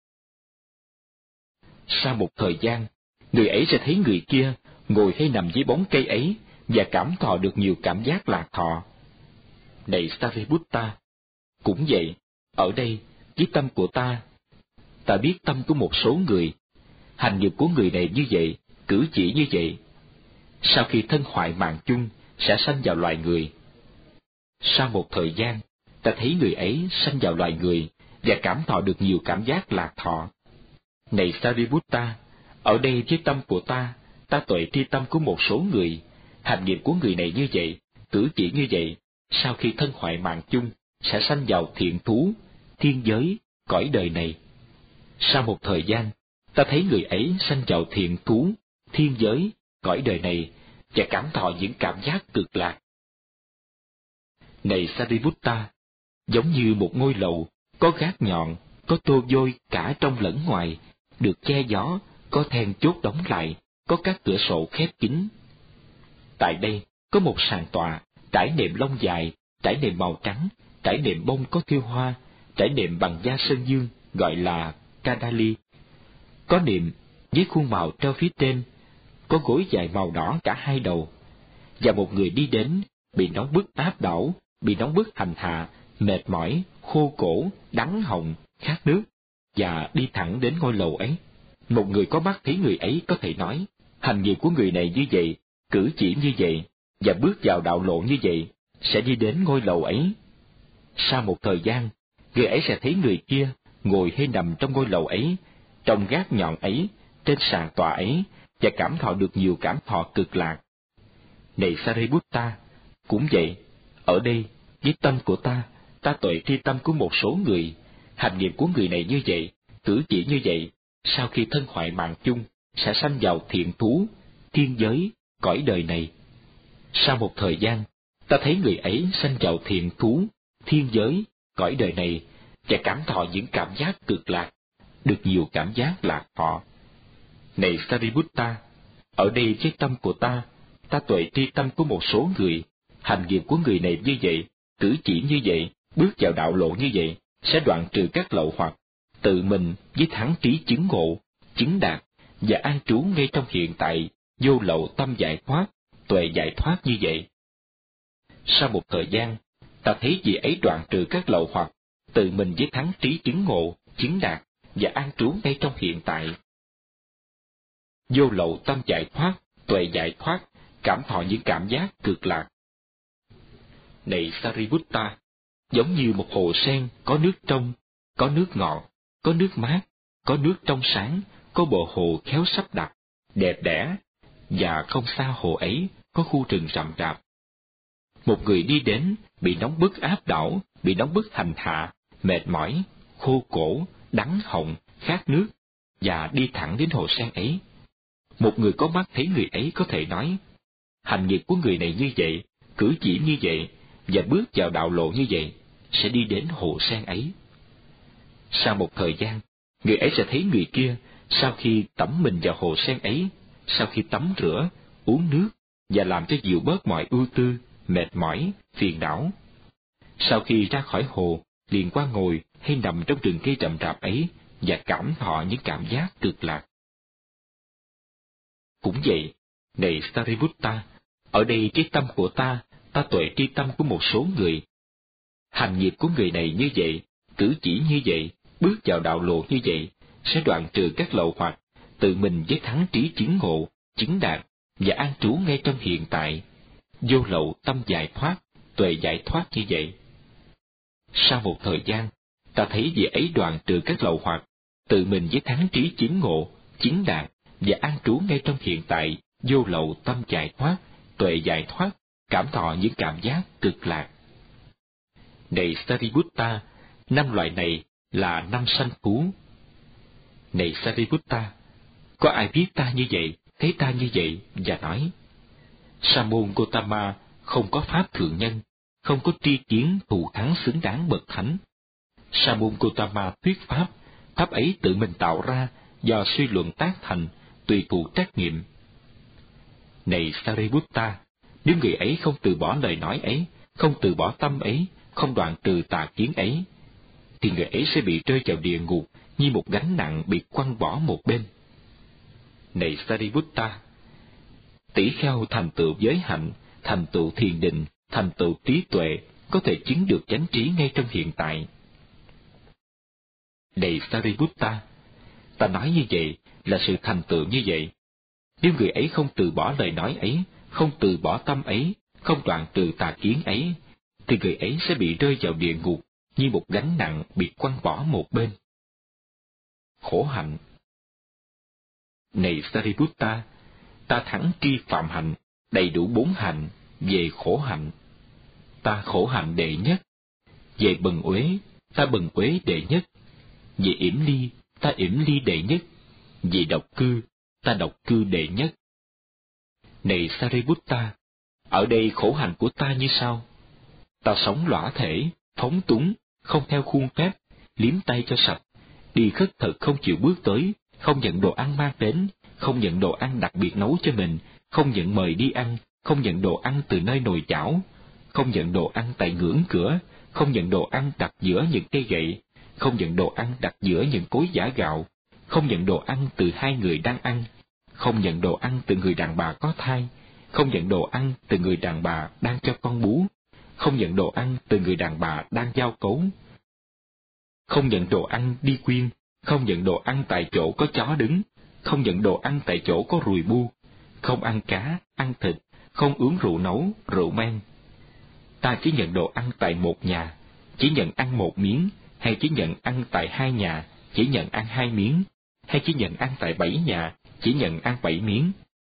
Sau một thời gian, người ấy sẽ thấy người kia ngồi hay nằm dưới bóng cây ấy, và cảm thọ được nhiều cảm giác lạc thọ. Này Sariputta, cũng vậy, ở đây, với tâm của ta, ta biết tâm của một số người, hành nghiệp của người này như vậy, cử chỉ như vậy, sau khi thân hoại mạng chung, sẽ sanh vào loài người. Sau một thời gian, ta thấy người ấy sanh vào loài người, và cảm thọ được nhiều cảm giác lạc thọ. Này Sariputta, ở đây với tâm của ta, ta tuệ tri tâm của một số người, hành nghiệp của người này như vậy, cử chỉ như vậy, sau khi thân hoại mạng chung, sẽ sanh vào thiện thú, thiên giới, cõi đời này. Sau một thời gian, ta thấy người ấy sanh vào thiện thú, thiên giới, cõi đời này, và cảm thọ những cảm giác cực lạc. Này Sariputta, giống như một ngôi lầu, có gác nhọn, có tô vôi cả trong lẫn ngoài, được che gió, có then chốt đóng lại, có các cửa sổ khép kín. Tại đây, có một sàn tọa, trải nệm lông dài, trải nệm màu trắng, trải nệm bông có thêu hoa, trải nệm bằng da sơn dương, gọi là Kadali. Có nệm với khuôn màu treo phía trên, có gối dài màu đỏ cả hai đầu, và một người đi đến, bị nóng bức áp đảo, bị nóng bức hành hạ, mệt mỏi, khô cổ, đắng họng, khát nước, và đi thẳng đến ngôi lầu ấy. Một người có mắt thấy người ấy có thể nói, hành nghiệp của người này như vậy, cử chỉ như vậy, và bước vào đạo lộ như vậy, sẽ đi đến ngôi lầu ấy. Sau một thời gian, người ấy sẽ thấy người kia ngồi hay nằm trong ngôi lầu ấy, trong gác nhọn ấy, trên sàn tọa ấy, và cảm thọ được nhiều cảm thọ cực lạc. Này Sariputta, cũng vậy, ở đây, với tâm của ta, ta tuệ tri tâm của một số người, hành nghiệp của người này như vậy, cử chỉ như vậy, sau khi thân hoại mạng chung, sẽ sanh vào thiện thú, thiên giới, cõi đời này. Sau một thời gian, ta thấy người ấy sanh vào thiện thú, thiên giới, cõi đời này, và cảm thọ những cảm giác cực lạc, được nhiều cảm giác lạc thọ. Này Sariputta, ở đây với tâm của ta, ta tuệ tri tâm của một số người, hành nghiệp của người này như vậy, cử chỉ như vậy, bước vào đạo lộ như vậy, sẽ đoạn trừ các lậu hoặc, tự mình với thắng trí chứng ngộ, chứng đạt, và an trú ngay trong hiện tại, vô lậu tâm giải thoát, tuệ giải thoát như vậy. Sau một thời gian, ta thấy vị ấy đoạn trừ các lậu hoặc, tự mình với thắng trí chứng ngộ, chứng đạt, và an trú ngay trong hiện tại. Vô lậu tâm giải thoát, tuệ giải thoát, cảm thọ những cảm giác cực lạc. Này Sariputta, giống như một hồ sen có nước trong, có nước ngọt, có nước mát, có nước trong sáng, có bờ hồ khéo sắp đặt, đẹp đẽ, và không xa hồ ấy có khu rừng rậm rạp. Một người đi đến, bị nóng bức áp đảo, bị nóng bức hành hạ, mệt mỏi, khô cổ, đắng họng, khát nước, và đi thẳng đến hồ sen ấy. Một người có mắt thấy người ấy có thể nói, hành nghiệp của người này như vậy, cử chỉ như vậy, và bước vào đạo lộ như vậy, sẽ đi đến hồ sen ấy. Sau một thời gian, người ấy sẽ thấy người kia, sau khi tẩm mình vào hồ sen ấy, sau khi tắm rửa, uống nước, và làm cho dịu bớt mọi ưu tư, mệt mỏi, phiền não. Sau khi ra khỏi hồ, liền qua ngồi hay nằm trong rừng cây rậm rạp ấy, và cảm thọ những cảm giác cực lạc. Cũng vậy, này Sariputta, ở đây trí tâm của ta, ta tuệ tri tâm của một số người. Hành nghiệp của người này như vậy, cử chỉ như vậy, bước vào đạo lộ như vậy, sẽ đoạn trừ các lậu hoặc, tự mình với thắng trí chứng ngộ, chứng đạt, và an trú ngay trong hiện tại, vô lậu tâm giải thoát, tuệ giải thoát như vậy. Sau một thời gian, ta thấy vị ấy đoạn trừ các lậu hoặc, tự mình với thắng trí chứng ngộ, chứng đạt, và an trú ngay trong hiện tại, vô lậu tâm giải thoát, tuệ giải thoát, cảm thọ những cảm giác cực lạc. Này Sariputta, năm loại này là năm sanh phú. Này Sariputta, có ai biết ta như vậy, thấy ta như vậy, và nói, Sa môn Gotama không có pháp thượng nhân, không có tri kiến thù thắng xứng đáng bậc thánh. Sa môn Gotama thuyết pháp, pháp ấy tự mình tạo ra, do suy luận tác thành, tùy thuộc trắc nghiệm. Này Sariputta, nếu người ấy không từ bỏ lời nói ấy, không từ bỏ tâm ấy, không đoạn trừ tà kiến ấy, thì người ấy sẽ bị rơi vào địa ngục như một gánh nặng bị quăng bỏ một bên. Này Sariputta, tỷ kheo thành tựu giới hạnh, thành tựu thiền định, thành tựu trí tuệ, có thể chứng được chánh trí ngay trong hiện tại. Này Sariputta, ta nói như vậy là sự thành tựu như vậy. Nếu người ấy không từ bỏ lời nói ấy, không từ bỏ tâm ấy, không đoạn trừ tà kiến ấy, thì người ấy sẽ bị rơi vào địa ngục như một gánh nặng bị quăng bỏ một bên. Khổ hạnh. Này Sariputta, ta thẳng tri phạm hạnh, đầy đủ bốn hạnh, về khổ hạnh. Ta khổ hạnh đệ nhất. Về bần uế, ta bần uế đệ nhất. Về yểm ly, ta yểm ly đệ nhất. Về độc cư, ta độc cư đệ nhất. Này Sariputta, ở đây khổ hạnh của ta như sau. Ta sống lõa thể, phóng túng, không theo khuôn phép, liếm tay cho sạch, đi khất thực không chịu bước tới, không nhận đồ ăn mang đến, không nhận đồ ăn đặc biệt nấu cho mình, không nhận mời đi ăn, không nhận đồ ăn từ nơi nồi chảo, không nhận đồ ăn tại ngưỡng cửa, không nhận đồ ăn đặt giữa những cây gậy, không nhận đồ ăn đặt giữa những cối giã gạo, không nhận đồ ăn từ hai người đang ăn, không nhận đồ ăn từ người đàn bà có thai, không nhận đồ ăn từ người đàn bà đang cho con bú, không nhận đồ ăn từ người đàn bà đang giao cấu, không nhận đồ ăn đi quyên, không nhận đồ ăn tại chỗ có chó đứng, không nhận đồ ăn tại chỗ có ruồi bu, không ăn cá, ăn thịt, không uống rượu nấu, rượu men. Ta chỉ nhận đồ ăn tại một nhà, chỉ nhận ăn một miếng, hay chỉ nhận ăn tại hai nhà, chỉ nhận ăn hai miếng, hay chỉ nhận ăn tại bảy nhà, chỉ nhận ăn bảy miếng.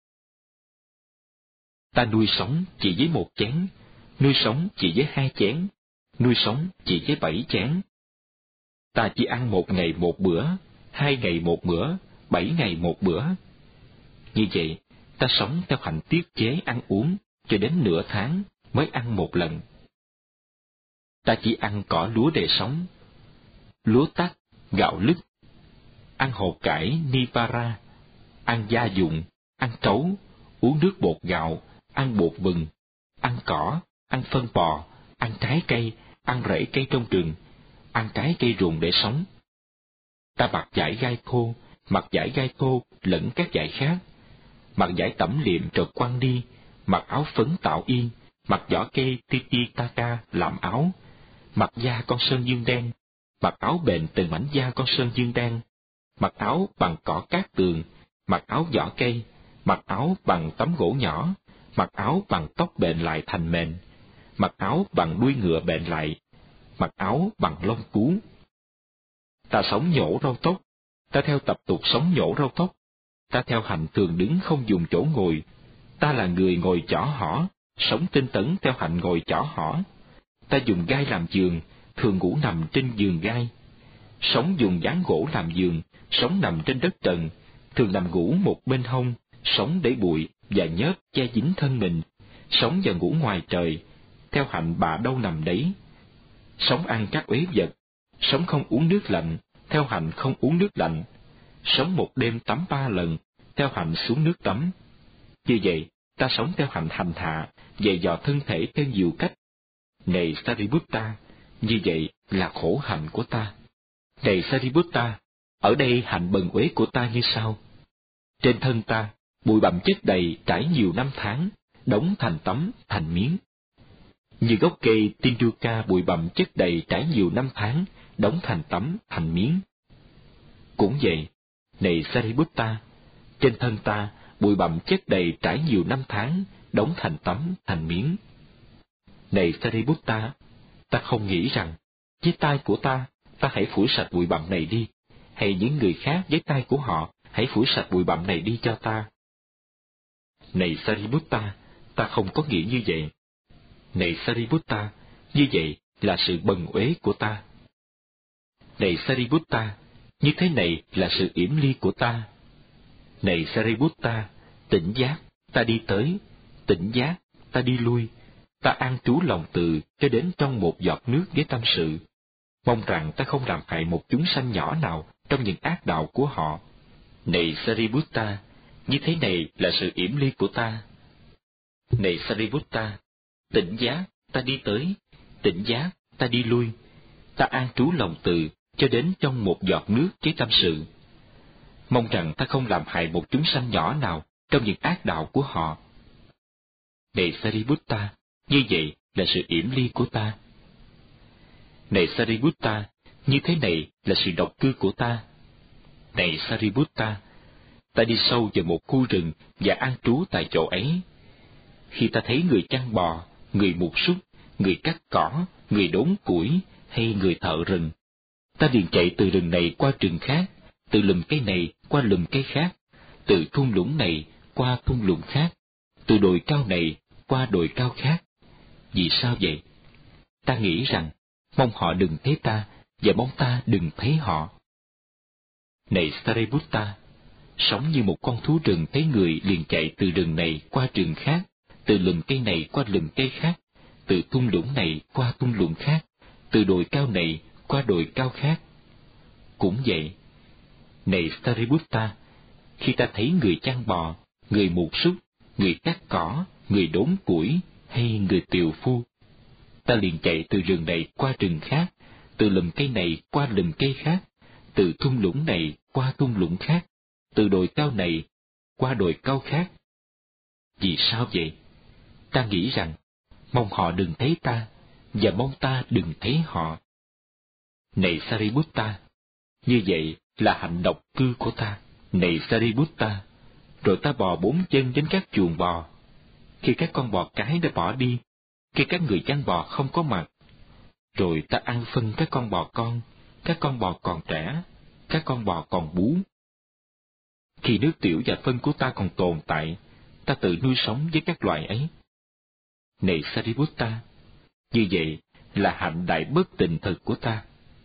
Ta nuôi sống chỉ với một chén, nuôi sống chỉ với hai chén, nuôi sống chỉ với bảy chén. Ta chỉ ăn một ngày một bữa, hai ngày một bữa, bảy ngày một bữa. Như vậy, ta sống theo hạnh tiết chế ăn uống, cho đến nửa tháng mới ăn một lần. Ta chỉ ăn cỏ lúa để sống, lúa tắc, gạo lứt, ăn hột cải nipara, ăn gia dụng, ăn trấu, uống nước bột gạo, ăn bột vừng, ăn cỏ, ăn phân bò, ăn trái cây, ăn rễ cây trong rừng, ăn trái cây ruộng để sống. Ta mặc vải gai khô, mặc vải gai khô lẫn các vải khác, mặc vải tẩm liệm rồi quăng đi, mặc áo phấn tạo yên, mặc vỏ cây tititaka làm áo, mặc da con sơn dương đen, mặc áo bền từ mảnh da con sơn dương đen, mặc áo bằng cỏ cát tường, mặc áo vỏ cây, mặc áo bằng tấm gỗ nhỏ, mặc áo bằng tóc bện lại thành mền, mặc áo bằng đuôi ngựa bện lại, mặc áo bằng lông cú. Ta sống nhổ râu tóc, ta theo tập tục sống nhổ râu tóc. Ta theo hạnh thường đứng không dùng chỗ ngồi. Ta là người ngồi chỏ hỏ, sống tinh tấn theo hạnh ngồi chỏ hỏ. Ta dùng gai làm giường, thường ngủ nằm trên giường gai. Sống dùng ván gỗ làm giường, sống nằm trên đất trần, thường nằm ngủ một bên hông, sống để bụi và nhớp che dính thân mình, sống và ngủ ngoài trời, theo hạnh bà đâu nằm đấy. Sống ăn các uế vật, sống không uống nước lạnh, theo hạnh không uống nước lạnh. Sống một đêm tắm ba lần, theo hạnh xuống nước tắm. Như vậy, ta sống theo hạnh hành hạ, dày dò thân thể theo nhiều cách. Này Sariputta, như vậy là khổ hạnh của ta. Này Sariputta, ở đây hạnh bần uế của ta như sau. Trên thân ta, bụi bặm chất đầy trải nhiều năm tháng, đóng thành tấm, thành miếng. Như gốc cây Tinduka bụi bặm chất đầy trải nhiều năm tháng, đóng thành tấm, thành miếng. Cũng vậy, này Sariputta, trên thân ta, bụi bặm chất đầy trải nhiều năm tháng, đóng thành tấm, thành miếng. Này Sariputta, ta không nghĩ rằng, với tay của ta, ta hãy phủi sạch bụi bặm này đi, hay những người khác với tay của họ hãy phủi sạch bụi bặm này đi cho ta. Này Sariputta, ta không có nghĩ như vậy. Này Sariputta, như vậy là sự bần uế của ta. Này Sariputta, như thế này là sự yểm ly của ta. Này Sariputta, tỉnh giác, ta đi tới, tỉnh giác, ta đi lui, ta an trú lòng từ cho đến trong một giọt nước với tâm sự, mong rằng ta không làm hại một chúng sanh nhỏ nào trong những ác đạo của họ. Này Sariputta, như thế này là sự yểm ly của ta. Này Sariputta, tỉnh giác, ta đi tới, tỉnh giác, ta đi lui, ta an trú lòng từ cho đến trong một giọt nước với tâm sự, mong rằng ta không làm hại một chúng sanh nhỏ nào trong những ác đạo của họ. Này Sariputta, như vậy là sự yểm ly của ta. Này Sariputta, như thế này là sự độc cư của ta. Này Sariputta, ta đi sâu vào một khu rừng và an trú tại chỗ ấy. Khi ta thấy người chăn bò, người mục súc, người cắt cỏ, người đốn củi hay người thợ rừng, ta liền chạy từ rừng này qua rừng khác, từ lùm cây này qua lùm cây khác, từ thung lũng này qua thung lũng khác, từ đồi cao này qua đồi cao khác. Vì sao vậy? Ta nghĩ rằng, mong họ đừng thấy ta, và mong ta đừng thấy họ. Này Sariputta, sống như một con thú rừng thấy người liền chạy từ rừng này qua rừng khác, từ lùm cây này qua lùm cây khác, từ thung lũng này qua thung lũng khác, từ đồi cao này qua đồi cao khác. Cũng vậy, này Sariputta, khi ta thấy người chăn bò, người mục súc, người cắt cỏ, người đốn củi hay người tiều phu, ta liền chạy từ rừng này qua rừng khác, từ lùm cây này qua lùm cây khác, từ thung lũng này qua thung lũng khác, từ đồi cao này qua đồi cao khác. Vì sao vậy? Ta nghĩ rằng, mong họ đừng thấy ta, và mong ta đừng thấy họ. Này Sariputta, như vậy là hạnh độc cư của ta. Này Sariputta, rồi ta bò bốn chân đến các chuồng bò. Khi các con bò cái đã bỏ đi, khi các người chăn bò không có mặt, rồi ta ăn phân các con bò con, các con bò còn trẻ, các con bò còn bú. Khi nước tiểu và phân của ta còn tồn tại, ta tự nuôi sống với các loài ấy. Này Sariputta, như vậy là hạnh đại bất tình thực của ta.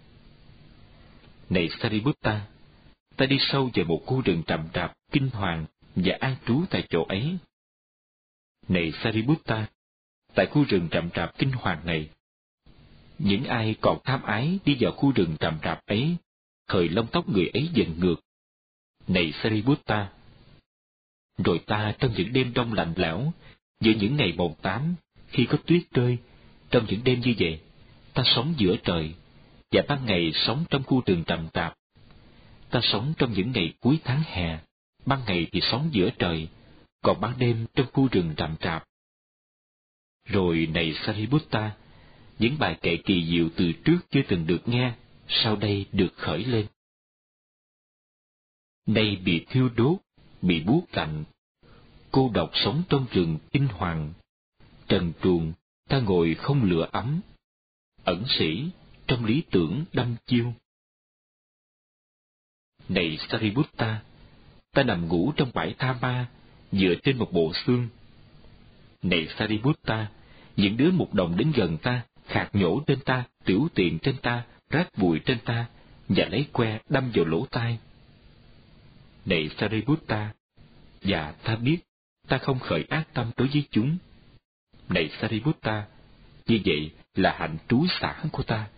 Này Sariputta, ta đi sâu vào một khu rừng rậm rạp, kinh hoàng và an trú tại chỗ ấy. Này Sariputta, tại khu rừng rậm rạp kinh hoàng này, những ai còn tham ái đi vào khu rừng rậm rạp ấy, khởi lông tóc người ấy dần ngược. Này Sariputta, rồi ta trong những đêm đông lạnh lẽo, giữa những ngày mồng tám, khi có tuyết rơi, trong những đêm như vậy, ta sống giữa trời, và ban ngày sống trong khu rừng rậm rạp. Ta sống trong những ngày cuối tháng hè, ban ngày thì sống giữa trời, còn ban đêm trong khu rừng rậm rạp. Rồi này Sariputta, những bài kệ kỳ diệu từ trước chưa từng được nghe, sau đây được khởi lên. Nay bị thiêu đốt, bị buốt lạnh, cô độc sống trong rừng kinh hoàng, trần truồng, ta ngồi không lửa ấm. ẩn sĩ, trong lý tưởng đăm chiêu. Này Sariputta, ta nằm ngủ trong bãi tha ma, dựa trên một bộ xương. Này Sariputta, những đứa mục đồng đến gần ta, khạc nhổ trên ta, tiểu tiện trên ta, rác bụi trên ta, và lấy que đâm vào lỗ tai. Này Sariputta, và ta biết, ta không khởi ác tâm đối với chúng. Này Sariputta, như vậy là hạnh trú xả của ta.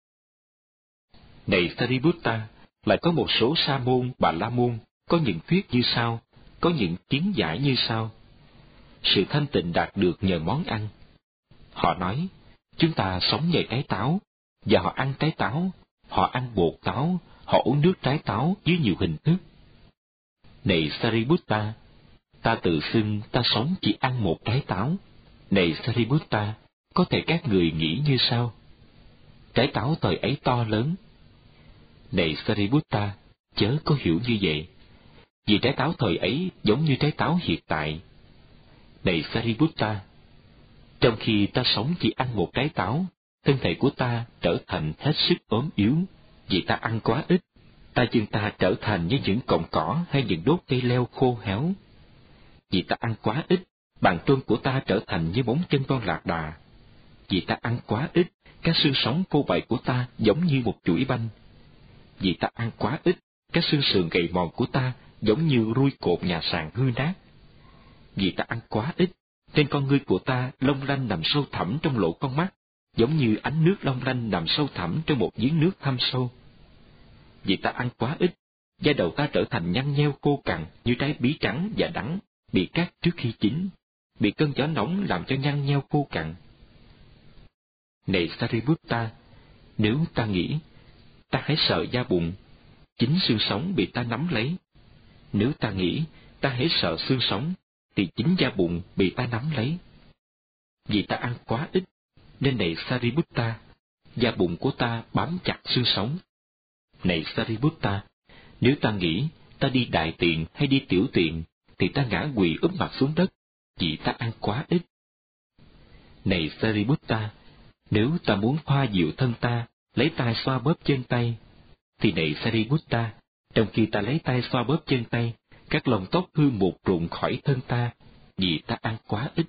Này Sariputta, lại có một số sa môn, bà la môn, có những thuyết như sau, có những kiến giải như sau. Sự thanh tịnh đạt được nhờ món ăn. Họ nói, chúng ta sống nhờ trái táo, và họ ăn trái táo, họ ăn bột táo, họ uống nước trái táo dưới nhiều hình thức. Này Sariputta, ta tự xưng ta sống chỉ ăn một trái táo. Này Sariputta, có thể các người nghĩ như sau. Trái táo thời ấy to lớn. Này Sariputta, chớ có hiểu như vậy, vì trái táo thời ấy giống như trái táo hiện tại. Này Sariputta, trong khi ta sống chỉ ăn một trái táo, thân thể của ta trở thành hết sức ốm yếu, vì ta ăn quá ít. Tay chân ta trở thành như những cọng cỏ hay những đốt cây leo khô héo. Vì ta ăn quá ít, bàn chân của ta trở thành như móng chân con lạc đà. Vì ta ăn quá ít, các xương sống phô bày của ta giống như một chuỗi banh. Vì ta ăn quá ít, các xương sườn gầy mòn của ta giống như rui cột nhà sàn hư nát. Vì ta ăn quá ít, trên con ngươi của ta long lanh nằm sâu thẳm trong lỗ con mắt, giống như ánh nước long lanh nằm sâu thẳm trong một giếng nước thâm sâu. Vì ta ăn quá ít, da đầu ta trở thành nhăn nheo khô cằn như trái bí trắng và đắng, bị cắt trước khi chín, bị cơn gió nóng làm cho nhăn nheo khô cằn. Này Sariputta, nếu ta nghĩ, ta hãy sợ da bụng, chính xương sống bị ta nắm lấy. Nếu ta nghĩ, ta hãy sợ xương sống, thì chính da bụng bị ta nắm lấy. Vì ta ăn quá ít, nên này Sariputta, da bụng của ta bám chặt xương sống. Này Sariputta, nếu ta nghĩ ta đi đại tiện hay đi tiểu tiện, thì ta ngã quỳ úp mặt xuống đất, vì ta ăn quá ít. Này Sariputta, nếu ta muốn thoa dịu thân ta, lấy tay xoa bóp chân tay, thì này Sariputta, trong khi ta lấy tay xoa bóp chân tay, các lông tóc hư mục rụng khỏi thân ta, vì ta ăn quá ít.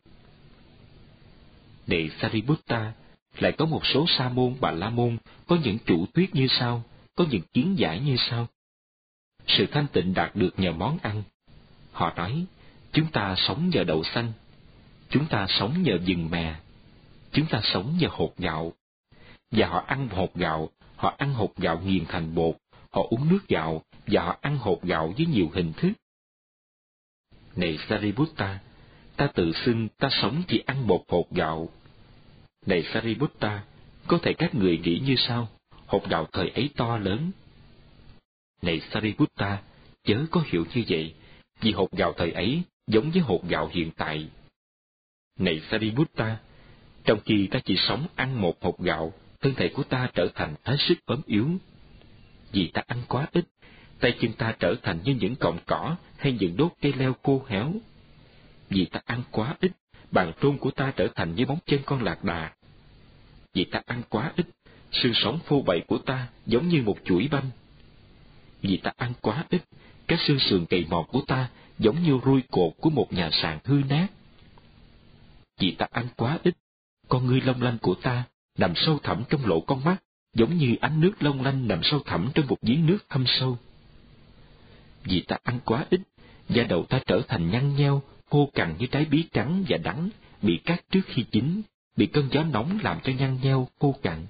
Này Sariputta, lại có một số sa môn, bà la môn có những chủ thuyết như sau, có những kiến giải như sau. Sự thanh tịnh đạt được nhờ món ăn. Họ nói, chúng ta sống nhờ đậu xanh, chúng ta sống nhờ vừng mè, chúng ta sống nhờ hột gạo. Và họ ăn hột gạo, họ ăn hột gạo nghiền thành bột, họ uống nước gạo, và họ ăn hột gạo với nhiều hình thức. Này Sariputta, ta tự xưng ta sống chỉ ăn một hột gạo. Này Sariputta, có thể các người nghĩ như sau, hột gạo thời ấy to lớn. Này Sariputta, chớ có hiểu như vậy, vì hột gạo thời ấy giống với hột gạo hiện tại. Này Sariputta, trong khi ta chỉ sống ăn một hột gạo, thân thể của ta trở thành hết sức ốm yếu. Vì ta ăn quá ít, tay chân ta trở thành như những cọng cỏ hay những đốt cây leo khô héo. Vì ta ăn quá ít, bàn trôn của ta trở thành như móng chân con lạc đà. Vì ta ăn quá ít, xương sống phô bày của ta giống như một chuỗi banh. Vì ta ăn quá ít, các xương sườn gầy mòn của ta giống như rui cột của một nhà sàn hư nát. Vì ta ăn quá ít, con ngươi long lanh của ta nằm sâu thẳm trong lỗ con mắt, giống như ánh nước long lanh nằm sâu thẳm trong một giếng nước thâm sâu. Vì ta ăn quá ít, da đầu ta trở thành nhăn nheo, khô cằn như trái bí trắng và đắng, bị cắt trước khi chín, bị cơn gió nóng làm cho nhăn nheo, khô cằn.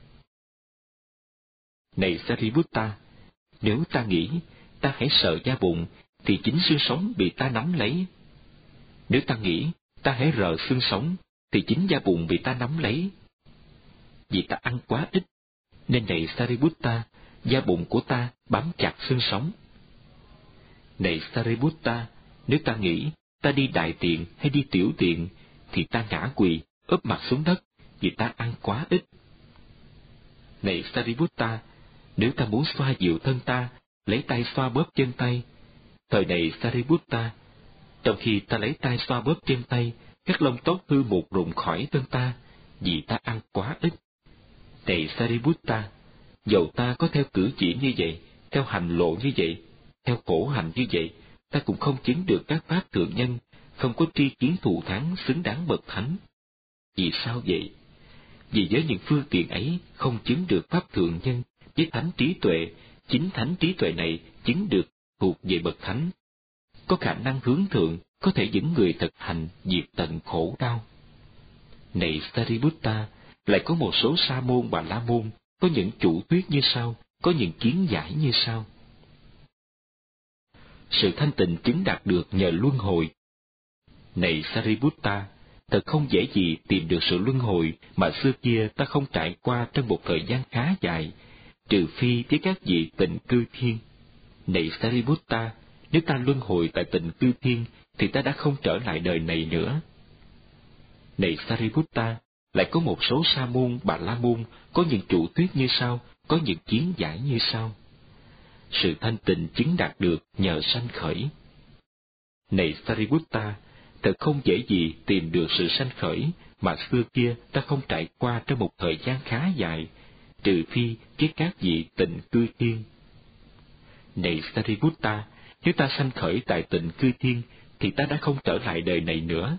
Này Sariputta, nếu ta nghĩ, ta hãy sợ da bụng, thì chính xương sống bị ta nắm lấy. Nếu ta nghĩ, ta hãy rờ xương sống, thì chính da bụng bị ta nắm lấy. Vì ta ăn quá ít, nên này Sariputta, da bụng của ta bám chặt xương sống. Này Sariputta, nếu ta nghĩ, ta đi đại tiện hay đi tiểu tiện, thì ta ngã quỳ, úp mặt xuống đất, vì ta ăn quá ít. Này Sariputta, nếu ta muốn xoa dịu thân ta, lấy tay xoa bóp chân tay. Thời này Sariputta, trong khi ta lấy tay xoa bóp chân tay, các lông tóc hư mục rụng khỏi thân ta, vì ta ăn quá ít. Này Sariputta, dầu ta có theo cử chỉ như vậy, theo hành lộ như vậy, theo khổ hạnh như vậy, ta cũng không chứng được các pháp thượng nhân, không có tri kiến thù thắng xứng đáng bậc thánh. Vì sao vậy? Vì với những phương tiện ấy không chứng được pháp thượng nhân, với thánh trí tuệ, chính thánh trí tuệ này chứng được thuộc về bậc thánh, có khả năng hướng thượng, có thể dẫn người thực hành diệt tận khổ đau. Này Sariputta, lại có một số sa môn Bà La Môn có những chủ thuyết như sau, có những kiến giải như sau. Sự thanh tịnh chứng đạt được nhờ luân hồi. Này Sariputta, thật không dễ gì tìm được sự luân hồi mà xưa kia ta không trải qua trong một thời gian khá dài, trừ phi với các vị tịnh cư thiên. Này Sariputta, nếu ta luân hồi tại tịnh cư thiên, thì ta đã không trở lại đời này nữa. Này Sariputta, lại có một số sa môn Bà La Môn có những chủ thuyết như sau, có những kiến giải như sau. Sự thanh tịnh chứng đạt được nhờ sanh khởi. Này Sariputta, thật không dễ gì tìm được sự sanh khởi mà xưa kia ta không trải qua trong một thời gian khá dài, trừ phi với các vị tịnh cư thiên. Này Sariputta, nếu ta sanh khởi tại tịnh cư thiên, thì ta đã không trở lại đời này nữa.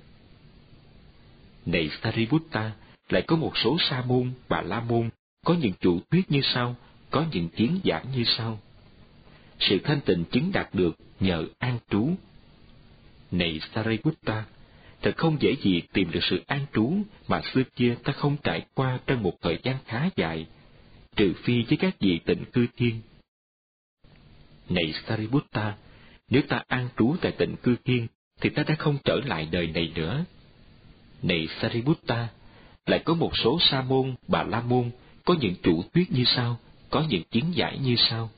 Này Sariputta, lại có một số sa môn Bà La Môn có những chủ thuyết như sau, có những kiến giải như sau. Sự thanh tịnh chứng đạt được nhờ an trú. Này Sariputta, thật không dễ gì tìm được sự an trú mà xưa kia ta không trải qua trong một thời gian khá dài, trừ phi với các vị tịnh cư thiên. Này Sariputta, nếu ta an trú tại tịnh cư thiên, thì ta đã không trở lại đời này nữa. Này Sariputta, lại có một số sa môn Bà La Môn có những chủ thuyết như sau, có những kiến giải như sau.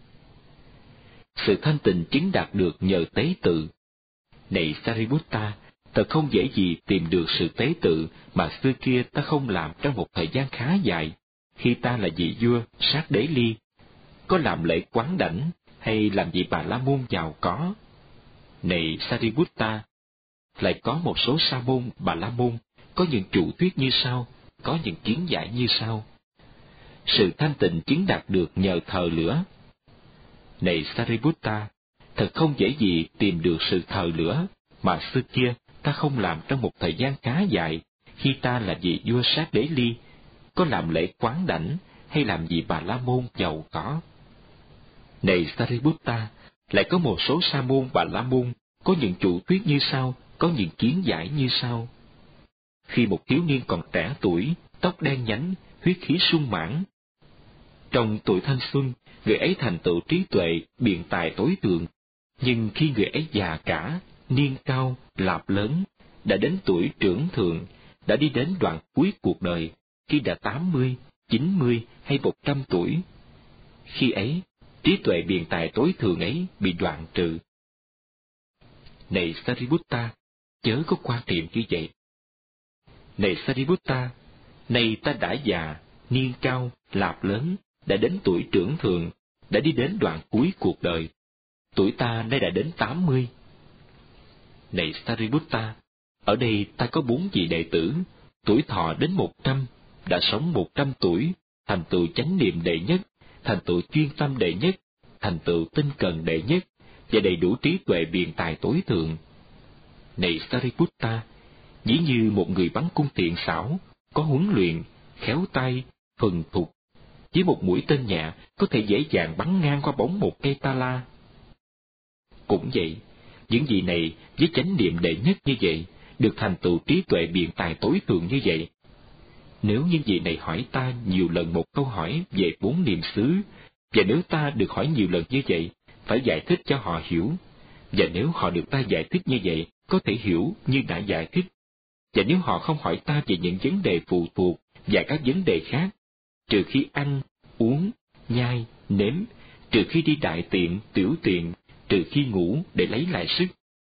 Sự thanh tịnh chứng đạt được nhờ tế tự. Này Sariputta, thật không dễ gì tìm được sự tế tự mà xưa kia ta không làm trong một thời gian khá dài, khi ta là vị vua Sát Đế Ly, có làm lễ quán đảnh hay làm vị Bà La Môn giàu có. Này Sariputta, lại có một số sa môn Bà La Môn có những chủ thuyết như sau, có những kiến giải như sau. Sự thanh tịnh chứng đạt được nhờ thờ lửa. Này Sariputta, thật không dễ gì tìm được sự thờ lửa mà xưa kia ta không làm trong một thời gian khá dài, khi ta là vị vua Sát Đế Ly, có làm lễ quán đảnh hay làm vị Bà La Môn giàu có. Này Sariputta, lại có một số sa môn Bà La Môn có những chủ thuyết như sau, có những kiến giải như sau. Khi một thiếu niên còn trẻ tuổi, tóc đen nhánh, huyết khí sung mãn, trong tuổi thanh xuân, người ấy thành tựu trí tuệ, biện tài tối thượng. Nhưng khi người ấy già cả, niên cao, lạp lớn, đã đến tuổi trưởng thượng, đã đi đến đoạn cuối cuộc đời, khi đã tám mươi, chín mươi hay một trăm tuổi, khi ấy, trí tuệ biện tài tối thượng ấy bị đoạn trừ. Này Sariputta, chớ có quan niệm như vậy. Này Sariputta, nay ta đã già, niên cao, lạp lớn, đã đến tuổi trưởng thượng, đã đi đến đoạn cuối cuộc đời. Tuổi ta nay đã đến tám mươi. Này Sariputta, ở đây ta có bốn vị đệ tử, tuổi thọ đến một trăm, đã sống một trăm tuổi, thành tựu chánh niệm đệ nhất, thành tựu chuyên tâm đệ nhất, thành tựu tinh cần đệ nhất, và đầy đủ trí tuệ biện tài tối thượng. Này Sariputta, dĩ như một người bắn cung tiện xảo, có huấn luyện, khéo tay, thuần thục, với một mũi tên nhẹ có thể dễ dàng bắn ngang qua bóng một cây ta la. Cũng vậy, những vị này với chánh niệm đệ nhất như vậy, được thành tựu trí tuệ biện tài tối thượng như vậy. Nếu những vị này hỏi ta nhiều lần một câu hỏi về bốn niệm xứ, và nếu ta được hỏi nhiều lần như vậy, phải giải thích cho họ hiểu, và nếu họ được ta giải thích như vậy, có thể hiểu như đã giải thích, và nếu họ không hỏi ta về những vấn đề phụ thuộc và các vấn đề khác, trừ khi ăn, uống, nhai, nếm, trừ khi đi đại tiện, tiểu tiện, trừ khi ngủ để lấy lại sức.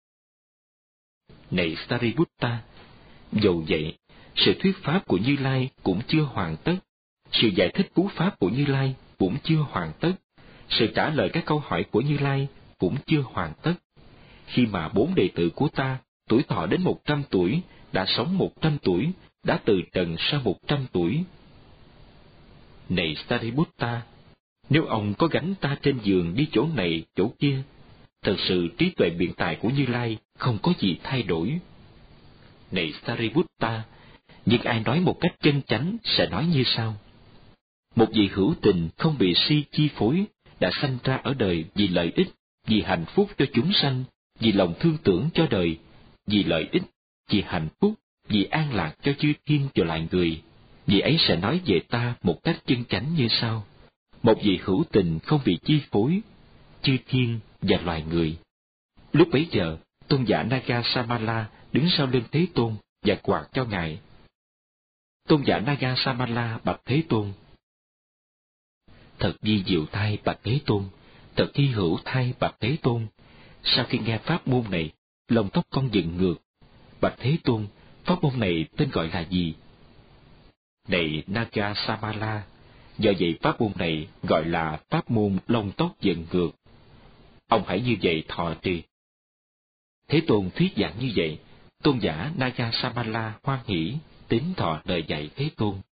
Này Sariputta, dầu vậy, sự thuyết pháp của Như Lai cũng chưa hoàn tất, sự giải thích cú pháp của Như Lai cũng chưa hoàn tất, sự trả lời các câu hỏi của Như Lai cũng chưa hoàn tất. Khi mà bốn đệ tử của ta, tuổi thọ đến một trăm tuổi, đã sống một trăm tuổi, đã từ trần sau một trăm tuổi. Này Sariputta, nếu ông có gánh ta trên giường đi chỗ này, chỗ kia, thật sự trí tuệ biện tài của Như Lai không có gì thay đổi. Này Sariputta, nhưng ai nói một cách chân chánh sẽ nói như sau. Một vị hữu tình không bị si chi phối, đã sanh ra ở đời vì lợi ích, vì hạnh phúc cho chúng sanh, vì lòng thương tưởng cho đời, vì lợi ích, vì hạnh phúc, vì an lạc cho chư thiên và loài người. Vì ấy sẽ nói về ta một cách chân chánh như sau. Một vị hữu tình không bị chi phối, chư thiên và loài người. Lúc bấy giờ, tôn giả Nagasamala đứng sau lưng Thế Tôn và quạt cho ngài. Tôn giả Nagasamala bạch Thế Tôn: Thật vi diệu thay bạch Thế Tôn, thật hy hữu thay bạch Thế Tôn. Sau khi nghe pháp môn này, lông tóc con dựng ngược. Bạch Thế Tôn, pháp môn này tên gọi là gì? Này Nagasamala, do vậy pháp môn này gọi là pháp môn lông tóc dựng ngược. Ông hãy như vậy thọ trì. Thế Tôn thuyết giảng như vậy, tôn giả Nagasamala hoan hỷ tín thọ lời dạy Thế Tôn.